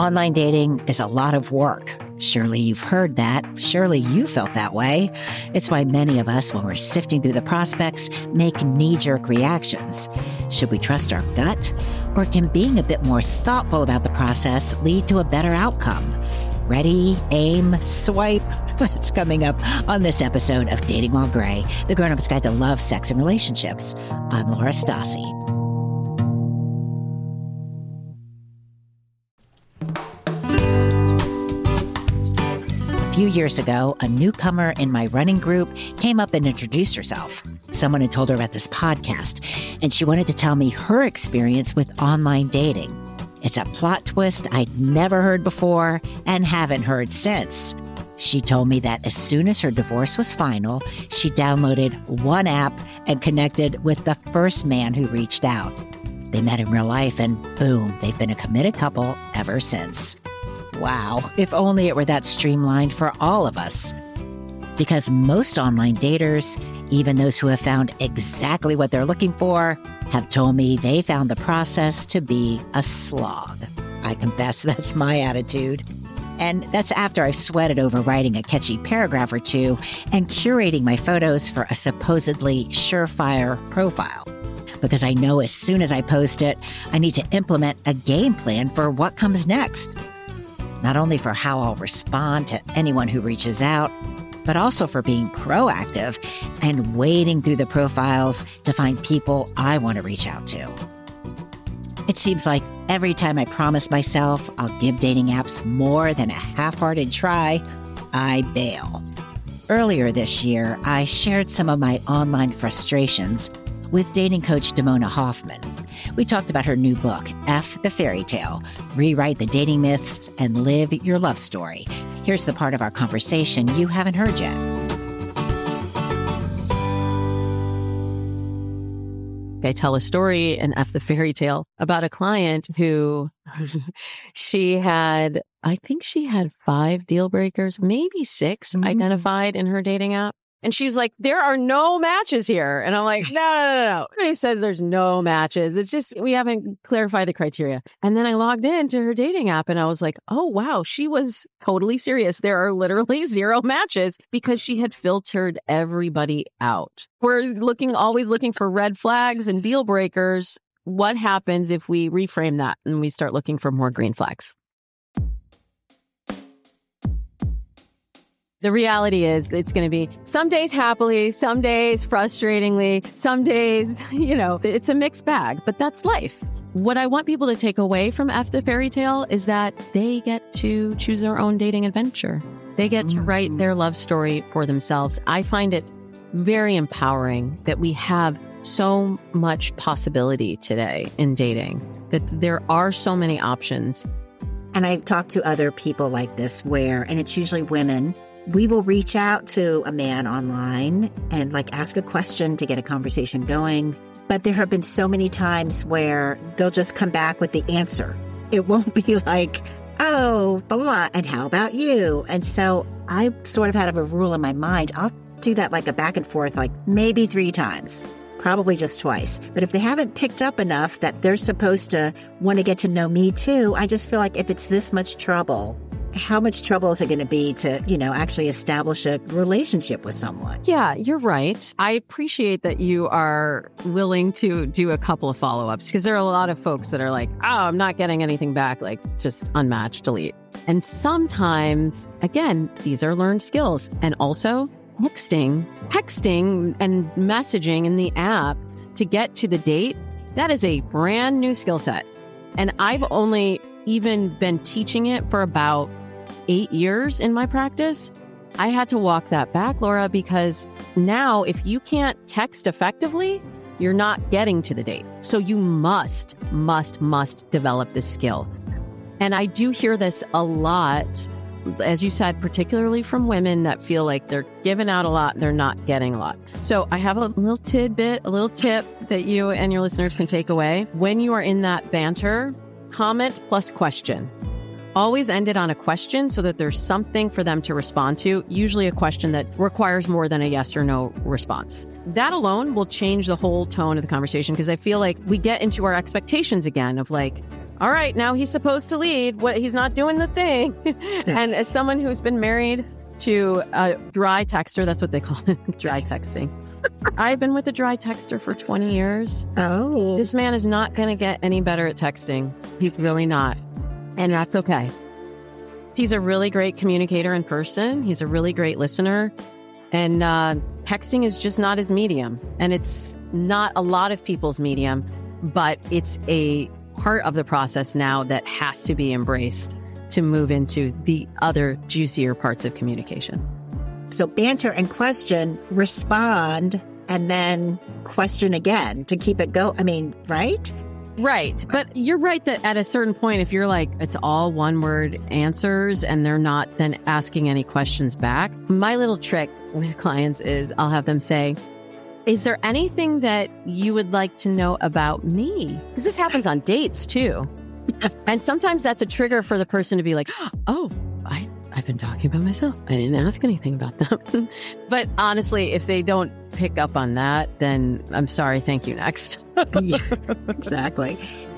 Online dating is a lot of work. Surely you've heard that. Surely you felt that way. It's why many of us, when we're sifting through the prospects, make knee-jerk reactions. Should we trust our gut? Or can being a bit more thoughtful about the process lead to a better outcome? Ready, aim, swipe. That's coming up on this episode of Dating While Gray, the grown-up's guide to love, sex, and relationships. I'm Laura Stassi. A few years ago, a newcomer in my running group came up and introduced herself. Someone had told her about this podcast, and she wanted to tell me her experience with online dating. It's a plot twist I'd never heard before and haven't heard since. She told me that as soon as her divorce was final, she downloaded one app and connected with the first man who reached out. They met in real life and boom, they've been a committed couple ever since. Wow, if only it were that streamlined for all of us. Because most online daters, even those who have found exactly what they're looking for, have told me they found the process to be a slog. I confess that's my attitude. And that's after I've sweated over writing a catchy paragraph or two and curating my photos for a supposedly surefire profile. Because I know as soon as I post it, I need to implement a game plan for what comes next. Not only for how I'll respond to anyone who reaches out, but also for being proactive and wading through the profiles to find people I want to reach out to. It seems like every time I promise myself I'll give dating apps more than a half-hearted try, I bail. Earlier this year, I shared some of my online frustrations with dating coach Damona Hoffman. We talked about her new book, F the Fairy Tale, Rewrite the Dating Myths and Live Your Love Story. Here's the part of our conversation you haven't heard yet. I tell a story in F the Fairy Tale about a client who I think she had 5 deal breakers, maybe 6 identified in her dating app. And she was like, there are no matches here. And I'm like, no. Everybody says there's no matches. It's just, we haven't clarified the criteria. And then I logged into her dating app and I was like, oh, wow, she was totally serious. There are literally 0 matches because she had filtered everybody out. We're always looking for red flags and deal breakers. What happens if we reframe that and we start looking for more green flags? The reality is it's going to be some days happily, some days frustratingly, some days, it's a mixed bag, but that's life. What I want people to take away from F the Fairy Tale is that they get to choose their own dating adventure. They get to write their love story for themselves. I find it very empowering that we have so much possibility today in dating, that there are so many options. And I've talked to other people like this and it's usually women. We will reach out to a man online and ask a question to get a conversation going. But there have been so many times where they'll just come back with the answer. It won't be like, oh, blah, blah, blah, and how about you? And so I sort of had a rule in my mind. I'll do that a back and forth, maybe 3 times, probably just twice. But if they haven't picked up enough that they're supposed to want to get to know me too, I just feel like if it's this much trouble, how much trouble is it going to be to, actually establish a relationship with someone? Yeah, you're right. I appreciate that you are willing to do a couple of follow-ups because there are a lot of folks that are like, oh, I'm not getting anything back, just unmatch, delete. And sometimes, again, these are learned skills. And also texting and messaging in the app to get to the date, that is a brand new skill set. And I've only even been teaching it for about 8 years in my practice. I had to walk that back, Laura, because now if you can't text effectively, you're not getting to the date. So you must develop this skill. And I do hear this a lot, as you said, particularly from women that feel like they're giving out a lot, they're not getting a lot. So I have a little tip that you and your listeners can take away. When you are in that banter, comment plus question. Always end it on a question so that there's something for them to respond to, usually a question that requires more than a yes or no response. That alone will change the whole tone of the conversation because I feel like we get into our expectations again of all right, now he's supposed to lead. He's not doing the thing. And as someone who's been married to a dry texter, that's what they call it, dry texting. I've been with a dry texter for 20 years. Oh. This man is not going to get any better at texting. He's really not. And that's okay. He's a really great communicator in person. He's a really great listener. And texting is just not his medium. And it's not a lot of people's medium, but it's a part of the process now that has to be embraced to move into the other juicier parts of communication. So banter and question, respond, and then question again to keep it going. I mean, right? Right. But you're right that at a certain point, if you're like, it's all one word answers and they're not then asking any questions back. My little trick with clients is I'll have them say, is there anything that you would like to know about me? Because this happens on dates too. And sometimes that's a trigger for the person to be like, oh, I've been talking about myself. I didn't ask anything about them. But honestly, if they don't pick up on that, then I'm sorry. Thank you. Next. Yeah, exactly.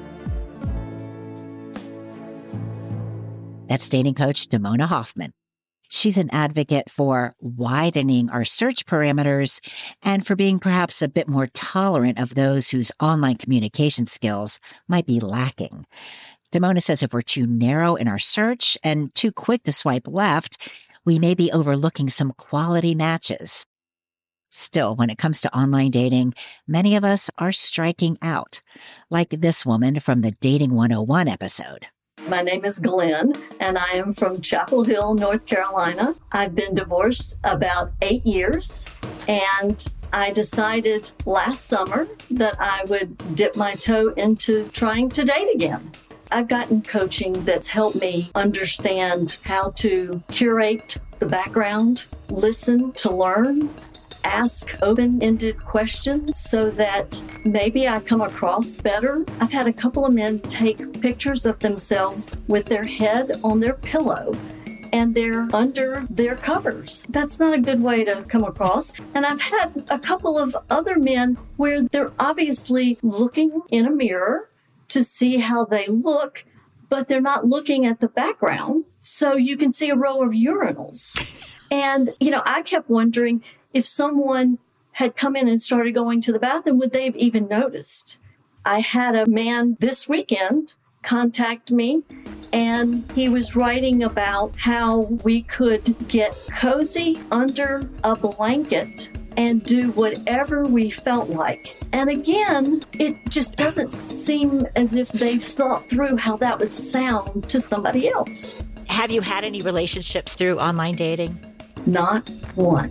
That's dating coach Damona Hoffman. She's an advocate for widening our search parameters and for being perhaps a bit more tolerant of those whose online communication skills might be lacking. Damona says if we're too narrow in our search and too quick to swipe left, we may be overlooking some quality matches. Still, when it comes to online dating, many of us are striking out, like this woman from the Dating 101 episode. My name is Glenn, and I am from Chapel Hill, North Carolina. I've been divorced about 8 years, and I decided last summer that I would dip my toe into trying to date again. I've gotten coaching that's helped me understand how to curate the background, listen to learn, ask open-ended questions so that maybe I come across better. I've had a couple of men take pictures of themselves with their head on their pillow and they're under their covers. That's not a good way to come across. And I've had a couple of other men where they're obviously looking in a mirror to see how they look, but they're not looking at the background. So you can see a row of urinals. And, I kept wondering, if someone had come in and started going to the bathroom, would they have even noticed? I had a man this weekend contact me, and he was writing about how we could get cozy under a blanket and do whatever we felt like. And again, it just doesn't seem as if they've thought through how that would sound to somebody else. Have you had any relationships through online dating? Not one.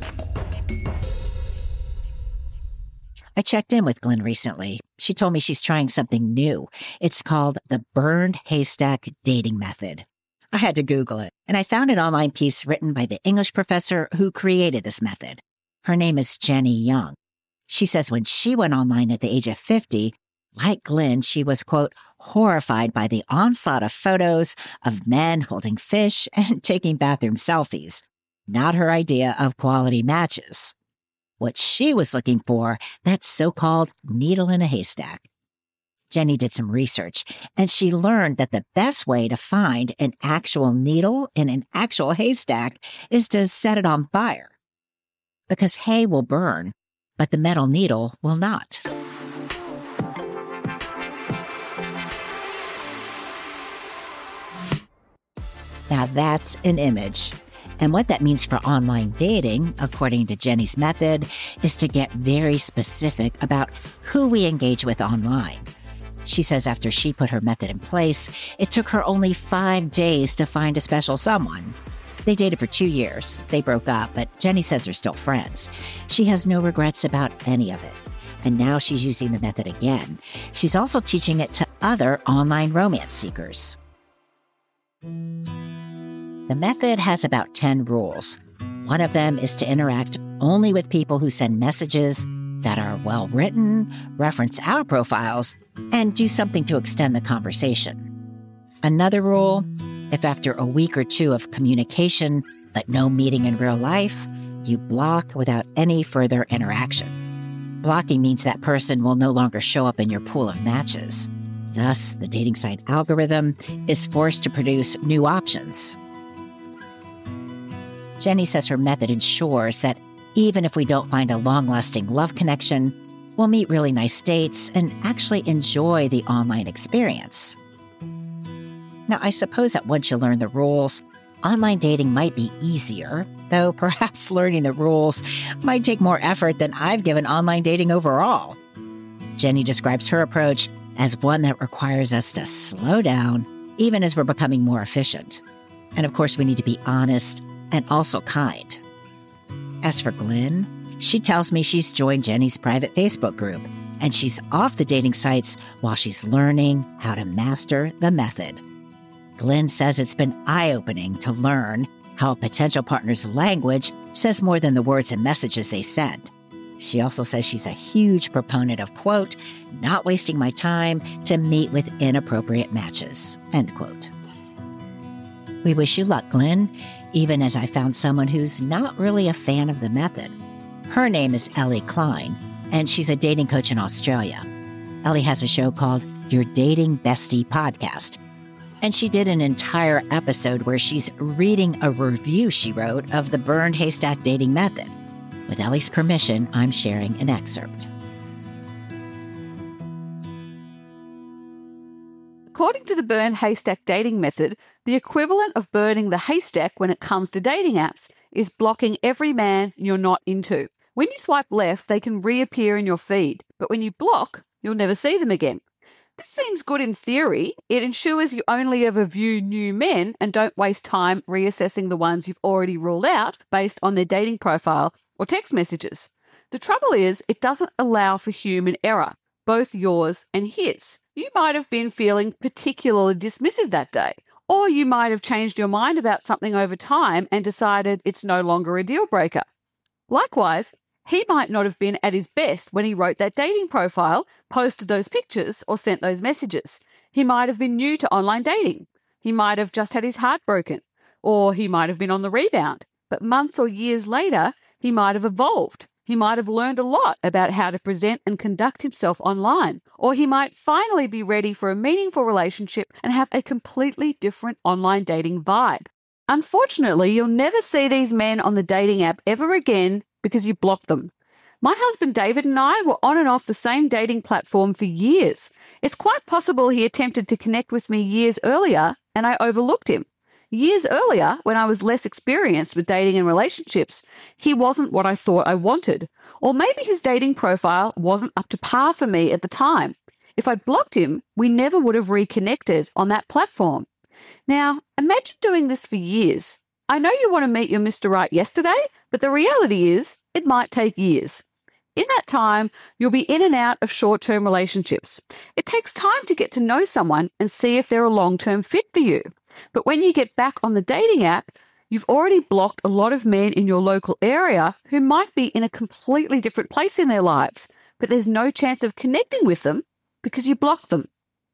I checked in with Glenn recently. She told me she's trying something new. It's called the Burned Haystack Dating Method. I had to Google it, and I found an online piece written by the English professor who created this method. Her name is Jenny Young. She says when she went online at the age of 50, like Glenn, she was, quote, horrified by the onslaught of photos of men holding fish and taking bathroom selfies. Not her idea of quality matches. What she was looking for, that so-called needle in a haystack. Jenny did some research, and she learned that the best way to find an actual needle in an actual haystack is to set it on fire. Because hay will burn, but the metal needle will not. Now that's an image. And what that means for online dating, according to Jenny's method, is to get very specific about who we engage with online. She says after she put her method in place, it took her only 5 days to find a special someone. They dated for 2 years. They broke up, but Jenny says they're still friends. She has no regrets about any of it. And now she's using the method again. She's also teaching it to other online romance seekers. The method has about 10 rules. One of them is to interact only with people who send messages that are well-written, reference our profiles, and do something to extend the conversation. Another rule, if after a week or 2 of communication but no meeting in real life, you block without any further interaction. Blocking means that person will no longer show up in your pool of matches. Thus, the dating site algorithm is forced to produce new options. Jenny says her method ensures that even if we don't find a long-lasting love connection, we'll meet really nice dates and actually enjoy the online experience. Now, I suppose that once you learn the rules, online dating might be easier, though perhaps learning the rules might take more effort than I've given online dating overall. Jenny describes her approach as one that requires us to slow down, even as we're becoming more efficient. And of course, we need to be honest and also kind. As for Glenn, she tells me she's joined Jenny's private Facebook group, and she's off the dating sites while she's learning how to master the method. Glenn says it's been eye-opening to learn how a potential partner's language says more than the words and messages they send. She also says she's a huge proponent of, quote, not wasting my time to meet with inappropriate matches, end quote. We wish you luck, Glenn, even as I found someone who's not really a fan of the method. Her name is Ellie Klein, and she's a dating coach in Australia. Ellie has a show called Your Dating Bestie Podcast, and she did an entire episode where she's reading a review she wrote of the burned haystack dating method. With Ellie's permission, I'm sharing an excerpt. According to the burned haystack dating method, the equivalent of burning the haystack when it comes to dating apps is blocking every man you're not into. When you swipe left, they can reappear in your feed, but when you block, you'll never see them again. This seems good in theory. It ensures you only ever view new men and don't waste time reassessing the ones you've already ruled out based on their dating profile or text messages. The trouble is, it doesn't allow for human error, both yours and his. You might have been feeling particularly dismissive that day, or you might have changed your mind about something over time and decided it's no longer a deal breaker. Likewise, he might not have been at his best when he wrote that dating profile, posted those pictures, or sent those messages. He might have been new to online dating. He might have just had his heart broken, or he might have been on the rebound. But months or years later, he might have evolved. He might have learned a lot about how to present and conduct himself online, or he might finally be ready for a meaningful relationship and have a completely different online dating vibe. Unfortunately, you'll never see these men on the dating app ever again because you blocked them. My husband David and I were on and off the same dating platform for years. It's quite possible he attempted to connect with me years earlier and I overlooked him. Years earlier, when I was less experienced with dating and relationships, he wasn't what I thought I wanted. Or maybe his dating profile wasn't up to par for me at the time. If I'd blocked him, we never would have reconnected on that platform. Now, imagine doing this for years. I know you want to meet your Mr. Right yesterday, but the reality is it might take years. In that time, you'll be in and out of short-term relationships. It takes time to get to know someone and see if they're a long-term fit for you. But when you get back on the dating app, you've already blocked a lot of men in your local area who might be in a completely different place in their lives, but there's no chance of connecting with them because you blocked them.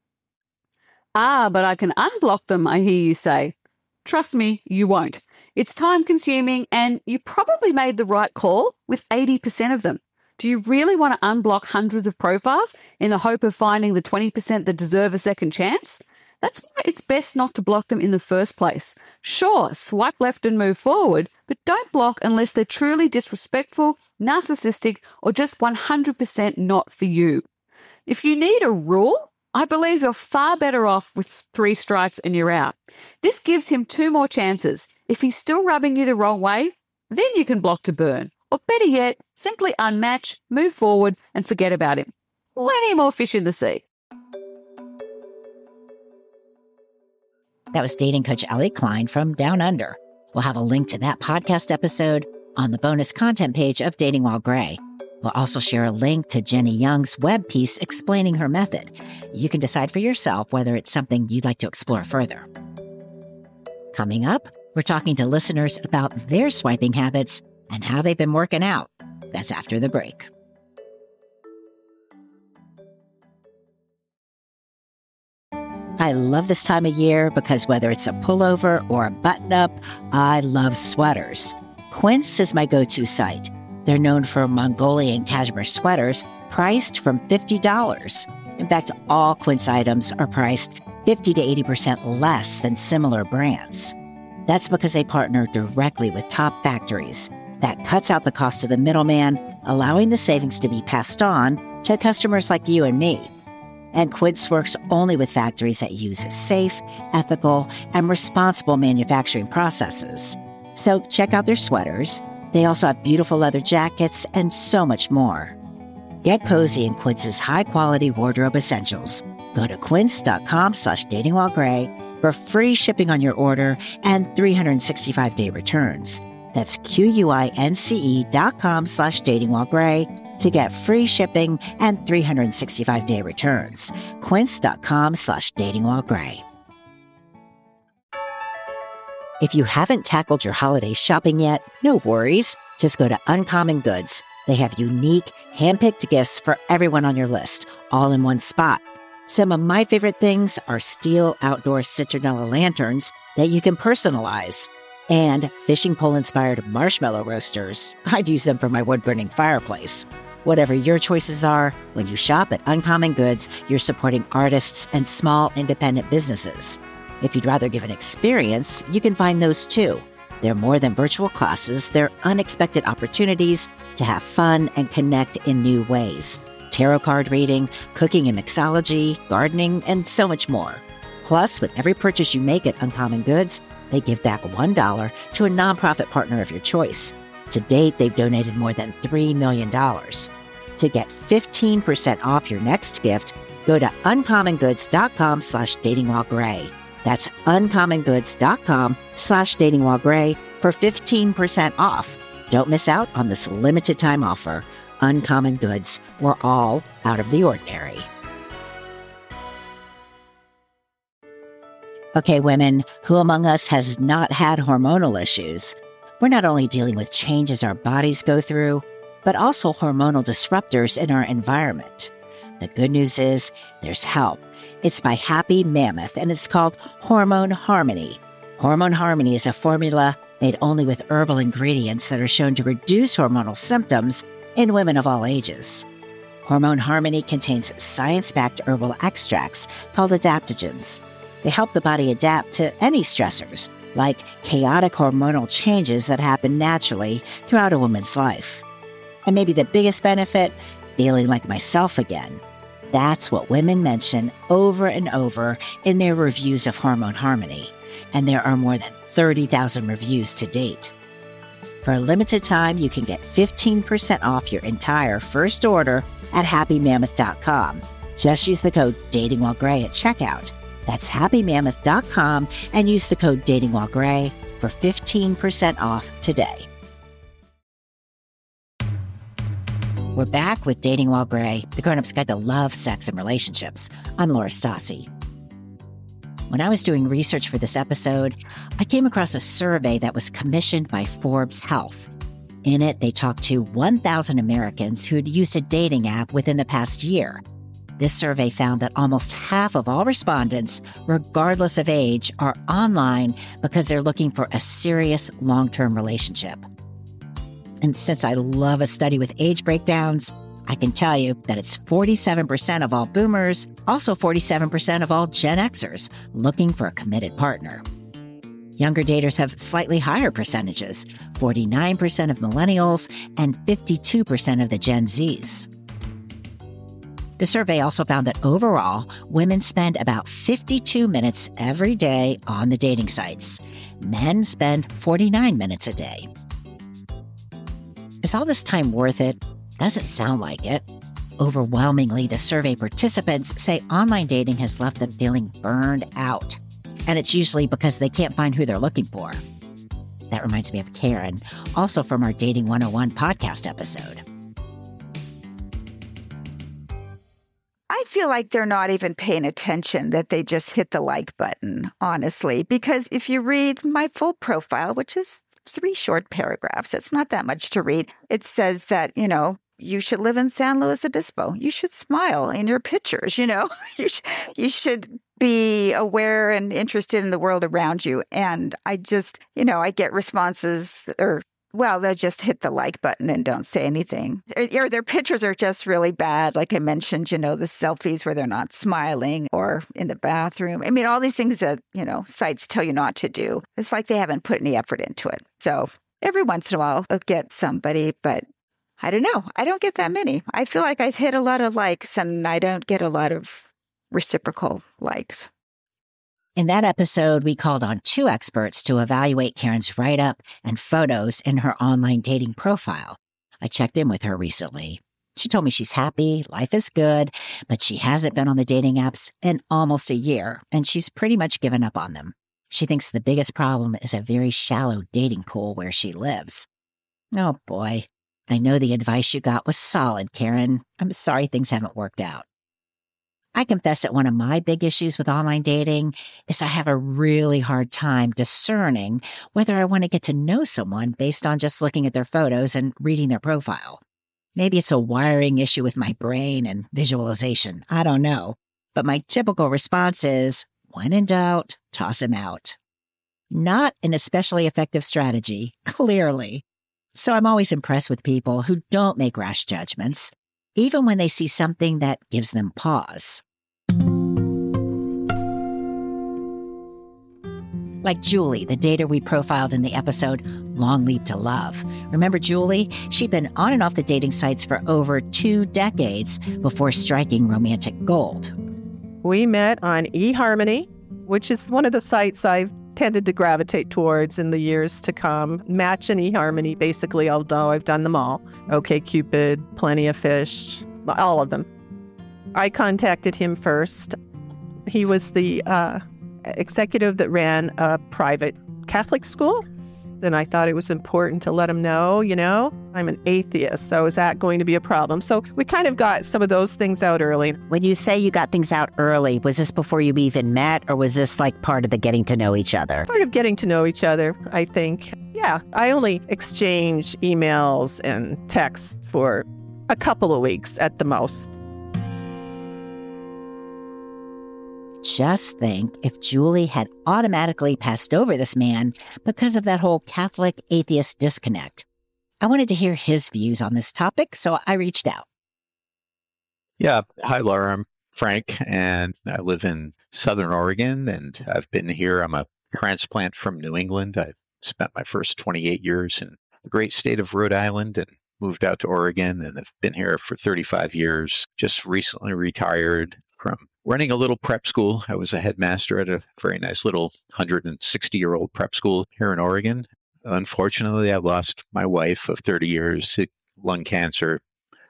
Ah, but I can unblock them, I hear you say. Trust me, you won't. It's time-consuming, and you probably made the right call with 80% of them. Do you really want to unblock hundreds of profiles in the hope of finding the 20% that deserve a second chance? That's why it's best not to block them in the first place. Sure, swipe left and move forward, but don't block unless they're truly disrespectful, narcissistic, or just 100% not for you. If you need a rule, I believe you're far better off with 3 strikes and you're out. This gives him 2 more chances. If he's still rubbing you the wrong way, then you can block to burn. Or better yet, simply unmatch, move forward, and forget about him. Plenty more fish in the sea. That was dating coach Ellie Klein from Down Under. We'll have a link to that podcast episode on the bonus content page of Dating While Gray. We'll also share a link to Jenny Young's web piece explaining her method. You can decide for yourself whether it's something you'd like to explore further. Coming up, we're talking to listeners about their swiping habits and how they've been working out. That's after the break. I love this time of year because whether it's a pullover or a button-up, I love sweaters. Quince is my go-to site. They're known for Mongolian cashmere sweaters priced from $50. In fact, all Quince items are priced 50 to 80% less than similar brands. That's because they partner directly with top factories. That cuts out the cost of the middleman, allowing the savings to be passed on to customers like you and me. And Quince works only with factories that use safe, ethical, and responsible manufacturing processes. So check out their sweaters. They also have beautiful leather jackets and so much more. Get cozy in Quince's high-quality wardrobe essentials. Go to quince.com/datingwhilegray for free shipping on your order and 365-day returns. That's QUINCE.com/datingwhilegray to get free shipping and 365-day returns. Quince.com/datingwhilegray. If you haven't tackled your holiday shopping yet, no worries. Just go to Uncommon Goods. They have unique, hand-picked gifts for everyone on your list, all in one spot. Some of my favorite things are steel outdoor citronella lanterns that you can personalize, and fishing pole-inspired marshmallow roasters. I'd use them for my wood-burning fireplace. Whatever your choices are, when you shop at Uncommon Goods, you're supporting artists and small independent businesses. If you'd rather give an experience, you can find those too. They're more than virtual classes. They're unexpected opportunities to have fun and connect in new ways. Tarot card reading, cooking and mixology, gardening, and so much more. Plus, with every purchase you make at Uncommon Goods, they give back $1 to a nonprofit partner of your choice. To date, they've donated more than $3 million. To get 15% off your next gift, go to uncommongoods.com/datingwhilegray. That's uncommongoods.com/datingwhilegray for 15% off. Don't miss out on this limited time offer. Uncommon Goods, we're all out of the ordinary. Okay, women, who among us has not had hormonal issues? We're not only dealing with changes our bodies go through, but also hormonal disruptors in our environment. The good news is there's help. It's by Happy Mammoth, and it's called Hormone Harmony. Hormone Harmony is a formula made only with herbal ingredients that are shown to reduce hormonal symptoms in women of all ages. Hormone Harmony contains science-backed herbal extracts called adaptogens. They help the body adapt to any stressors, like chaotic hormonal changes that happen naturally throughout a woman's life. And maybe the biggest benefit, feeling like myself again. That's what women mention over and over in their reviews of Hormone Harmony, and there are more than 30,000 reviews to date. For a limited time, you can get 15% off your entire first order at happymammoth.com. Just use the code DatingWhileGray at checkout. That's happymammoth.com and use the code DatingWhileGray for 15% off today. We're back with Dating While Gray, the grown-up's guide to love, sex, and relationships. I'm Laura Stassi. When I was doing research for this episode, I came across a survey that was commissioned by Forbes Health. In it, they talked to 1,000 Americans who had used a dating app within the past year. This survey found that almost half of all respondents, regardless of age, are online because they're looking for a serious long-term relationship. And since I love a study with age breakdowns, I can tell you that it's 47% of all boomers, also 47% of all Gen Xers looking for a committed partner. Younger daters have slightly higher percentages, 49% of millennials and 52% of the Gen Zs. The survey also found that overall, women spend about 52 minutes every day on the dating sites. Men spend 49 minutes a day. Is all this time worth it? Doesn't sound like it. Overwhelmingly, the survey participants say online dating has left them feeling burned out. And it's usually because they can't find who they're looking for. That reminds me of Karen, also from our Dating 101 podcast episode. I feel like they're not even paying attention, that they just hit the like button, honestly. Because if you read my full profile, which is 3 short paragraphs, it's not that much to read. It says that, you should live in San Luis Obispo. You should smile in your pictures, You should be aware and interested in the world around you. And I just, I get responses or Well, they'll just hit the like button and don't say anything. Or their pictures are just really bad. Like I mentioned, the selfies where they're not smiling or in the bathroom. I mean, all these things that, sites tell you not to do. It's like they haven't put any effort into it. So every once in a while, I'll get somebody, but I don't know. I don't get that many. I feel like I hit a lot of likes and I don't get a lot of reciprocal likes. In that episode, we called on 2 experts to evaluate Karen's write-up and photos in her online dating profile. I checked in with her recently. She told me she's happy, life is good, but she hasn't been on the dating apps in almost a year, and she's pretty much given up on them. She thinks the biggest problem is a very shallow dating pool where she lives. Oh boy, I know the advice you got was solid, Karen. I'm sorry things haven't worked out. I confess that one of my big issues with online dating is I have a really hard time discerning whether I want to get to know someone based on just looking at their photos and reading their profile. Maybe it's a wiring issue with my brain and visualization. I don't know. But my typical response is, when in doubt, toss him out. Not an especially effective strategy, clearly. So I'm always impressed with people who don't make rash judgments, even when they see something that gives them pause. Like Julie, the dater we profiled in the episode Long Leap to Love. Remember Julie? She'd been on and off the dating sites for over 2 decades before striking romantic gold. We met on eHarmony, which is one of the sites I've tended to gravitate towards in the years to come. Match and eHarmony, basically, although I've done them all. OkCupid, Plenty of Fish, all of them. I contacted him first. He was the executive that ran a private Catholic school. Then I thought it was important to let him know, I'm an atheist, so is that going to be a problem? So we kind of got some of those things out early. When you say you got things out early, was this before you even met, or was this like part of the getting to know each other? Part of getting to know each other, I think. Yeah, I only exchange emails and texts for a couple of weeks at the most. Just think if Julie had automatically passed over this man because of that whole Catholic-atheist disconnect. I wanted to hear his views on this topic, so I reached out. Yeah. Hi, Laura. I'm Frank, and I live in Southern Oregon, and I've been here. I'm a transplant from New England. I spent my first 28 years in the great state of Rhode Island and moved out to Oregon, and I've been here for 35 years. Just recently retired from running a little prep school. I was a headmaster at a very nice little 160-year-old prep school here in Oregon. Unfortunately, I lost my wife of 30 years to lung cancer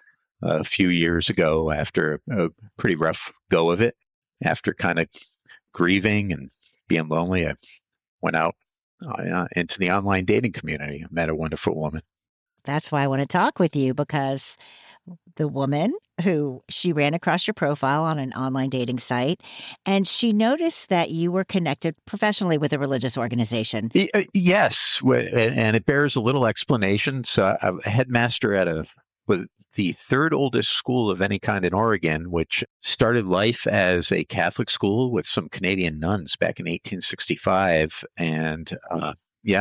a few years ago after a pretty rough go of it. After kind of grieving and being lonely, I went out into the online dating community. I met a wonderful woman. That's why I want to talk with you, because the woman who she ran across your profile on an online dating site, and she noticed that you were connected professionally with a religious organization. Yes, and it bears a little explanation. So I'm a headmaster at the third oldest school of any kind in Oregon, which started life as a Catholic school with some Canadian nuns back in 1865. And oh,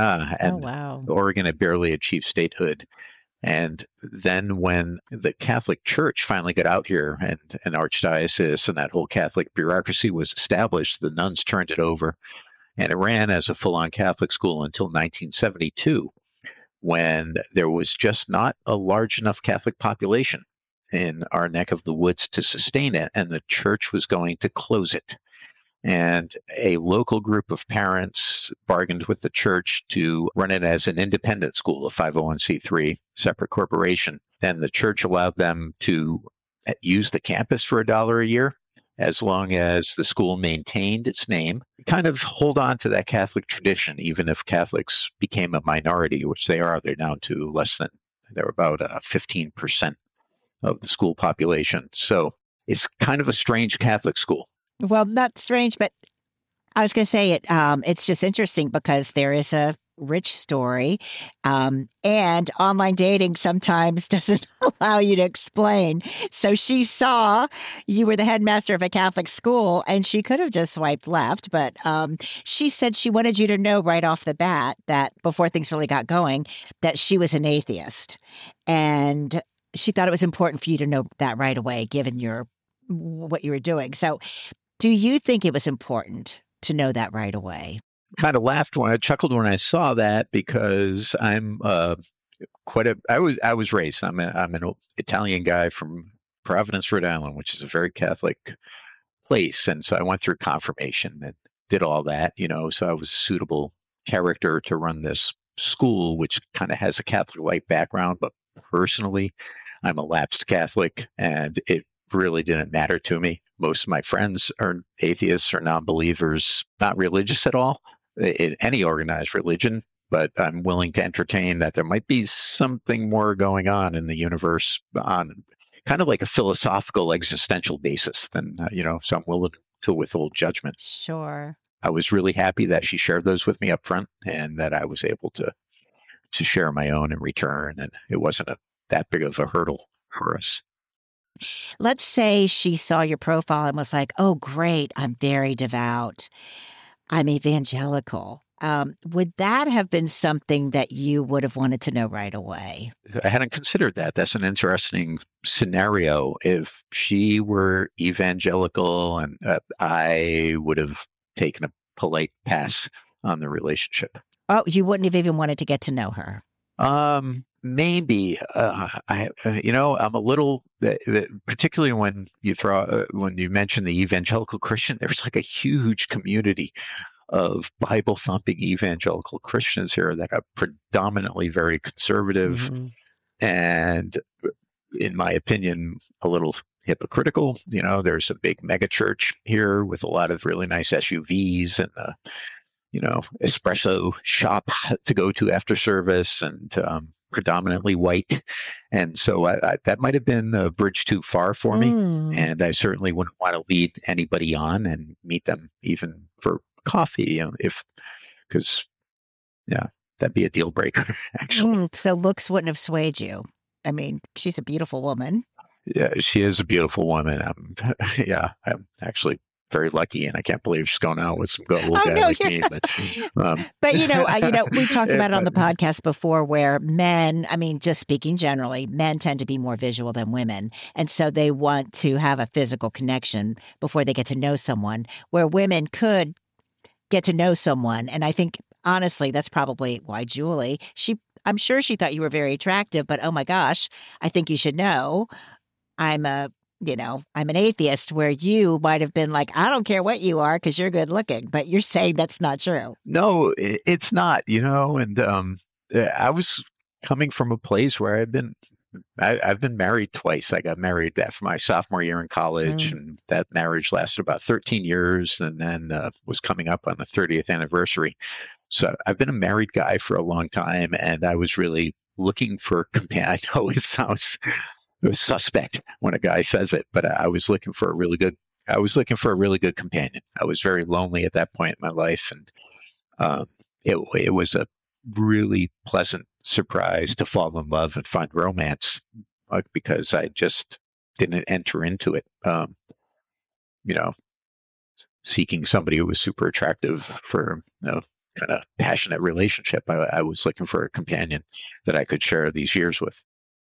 wow. Oregon had barely achieved statehood. And then when the Catholic Church finally got out here and an archdiocese and that whole Catholic bureaucracy was established, the nuns turned it over, and it ran as a full-on Catholic school until 1972, when there was just not a large enough Catholic population in our neck of the woods to sustain it, and the church was going to close it. And a local group of parents bargained with the church to run it as an independent school, a 501c3 separate corporation. Then the church allowed them to use the campus for $1 a year, as long as the school maintained its name. Kind of hold on to that Catholic tradition, even if Catholics became a minority, which they are. They're down to they're about 15% of the school population. So it's kind of a strange Catholic school. Well, not strange, but I was going to say it's just interesting because there is a rich story. And online dating sometimes doesn't allow you to explain. So she saw you were the headmaster of a Catholic school and she could have just swiped left. But she said she wanted you to know right off the bat that before things really got going, that she was an atheist. And she thought it was important for you to know that right away, given what you were doing. So do you think it was important to know that right away? Kind of laughed when I chuckled when I saw that because I'm I was raised. I'm an Italian guy from Providence, Rhode Island, which is a very Catholic place, and so I went through confirmation and did all that, So I was a suitable character to run this school, which kind of has a Catholic-like background. But personally, I'm a lapsed Catholic, and it really didn't matter to me. Most of my friends are atheists or non-believers, not religious at all in any organized religion, but I'm willing to entertain that there might be something more going on in the universe on kind of like a philosophical existential basis than, so I'm willing to withhold judgment. Sure. I was really happy that she shared those with me up front and that I was able to share my own in return. And it wasn't that big of a hurdle for us. Let's say she saw your profile and was like, oh, great, I'm very devout. I'm evangelical. Would that have been something that you would have wanted to know right away? I hadn't considered that. That's an interesting scenario. If she were evangelical, and I would have taken a polite pass on the relationship. Oh, you wouldn't have even wanted to get to know her? Maybe. I'm a little, particularly when you mention the evangelical Christian, there's like a huge community of Bible-thumping evangelical Christians here that are predominantly very conservative and, in my opinion, a little hypocritical. There's a big mega church here with a lot of really nice SUVs and espresso shop to go to after service, and predominantly white. And so that might have been a bridge too far for me. And I certainly wouldn't want to lead anybody on and meet them even for coffee, because that'd be a deal breaker, actually. So looks wouldn't have swayed you. I mean, she's a beautiful woman. Yeah, she is a beautiful woman. I'm actually very lucky, and I can't believe she's going out with some good old guy like me. But we talked about it on the podcast before, where men, just speaking generally, men tend to be more visual than women, and so they want to have a physical connection before they get to know someone. Where women could get to know someone, and I think honestly, that's probably why Julie. I'm sure she thought you were very attractive, but oh my gosh, I think you should know, I'm an atheist, where you might have been like, I don't care what you are because you're good looking, but you're saying that's not true. No, it's not, and I was coming from a place where I've been married twice. I got married after my sophomore year in college, and that marriage lasted about 13 years and then was coming up on the 30th anniversary. So I've been a married guy for a long time, and I was really looking for a companion. I know it sounds suspect when a guy says it, but I was looking for a really good companion. I was very lonely at that point in my life, and it was a really pleasant surprise to fall in love and find romance, because I just didn't enter into it, seeking somebody who was super attractive for kind of passionate relationship. I was looking for a companion that I could share these years with.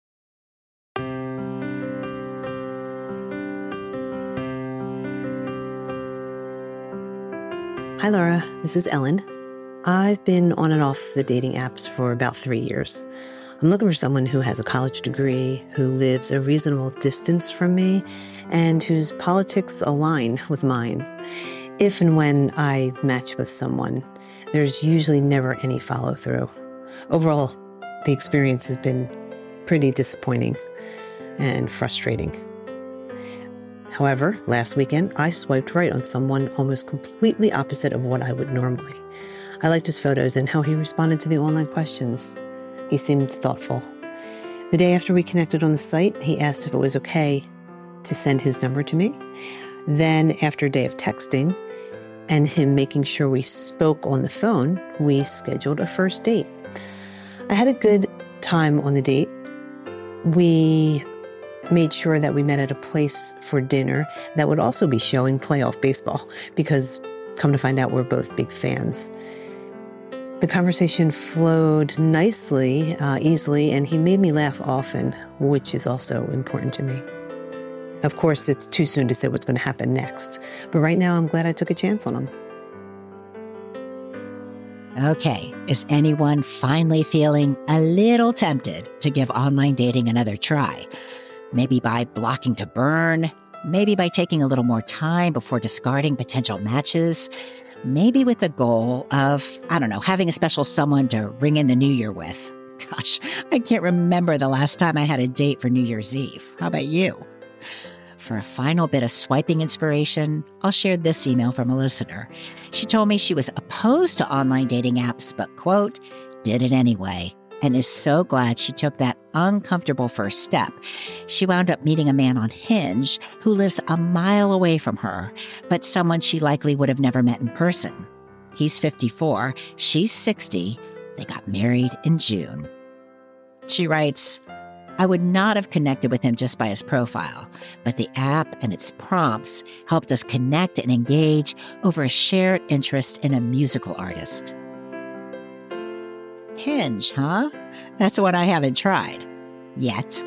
Hi, Laura. This is Ellen. I've been on and off the dating apps for about 3 years. I'm looking for someone who has a college degree, who lives a reasonable distance from me, and whose politics align with mine. If and when I match with someone, there's usually never any follow-through. Overall, the experience has been pretty disappointing and frustrating. However, last weekend, I swiped right on someone almost completely opposite of what I would normally. I liked his photos and how he responded to the online questions. He seemed thoughtful. The day after we connected on the site, he asked if it was okay to send his number to me. Then, after a day of texting, and him making sure we spoke on the phone, we scheduled a first date. I had a good time on the date. We made sure that we met at a place for dinner that would also be showing playoff baseball, because come to find out, we're both big fans. The conversation flowed nicely, easily, and he made me laugh often, which is also important to me. Of course, it's too soon to say what's going to happen next, but right now I'm glad I took a chance on him. Okay, is anyone finally feeling a little tempted to give online dating another try? Maybe by blocking to burn, maybe by taking a little more time before discarding potential matches, maybe with the goal of, having a special someone to ring in the new year with. Gosh, I can't remember the last time I had a date for New Year's Eve. How about you? For a final bit of swiping inspiration, I'll share this email from a listener. She told me she was opposed to online dating apps, but, quote, did it anyway, and is so glad she took that uncomfortable first step. She wound up meeting a man on Hinge who lives a mile away from her, but someone she likely would have never met in person. He's 54, she's 60. They got married in June. She writes, I would not have connected with him just by his profile, but the app and its prompts helped us connect and engage over a shared interest in a musical artist. Hinge, huh? That's what I haven't tried. Yet.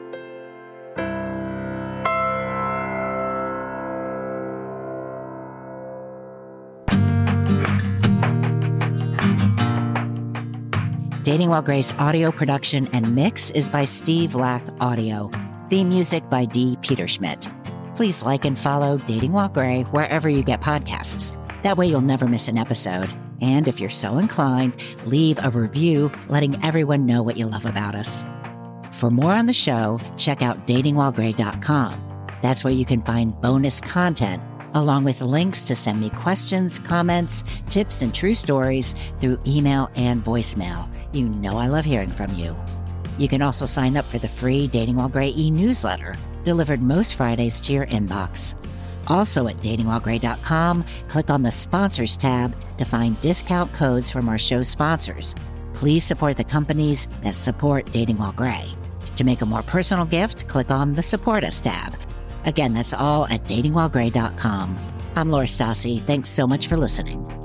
Dating While Gray's audio production and mix is by Steve Lack Audio. Theme music by D. Peterschmidt. Please like and follow Dating While Gray wherever you get podcasts. That way you'll never miss an episode. And if you're so inclined, leave a review letting everyone know what you love about us. For more on the show, check out datingwhilegray.com. That's where you can find bonus content, along with links to send me questions, comments, tips, and true stories through email and voicemail. You know I love hearing from you. You can also sign up for the free Dating While Gray e-newsletter, delivered most Fridays to your inbox. Also at datingwhilegray.com, click on the Sponsors tab to find discount codes from our show sponsors. Please support the companies that support Dating While Gray. To make a more personal gift, click on the Support Us tab. Again, that's all at datingwhilegray.com. I'm Laura Stassi. Thanks so much for listening.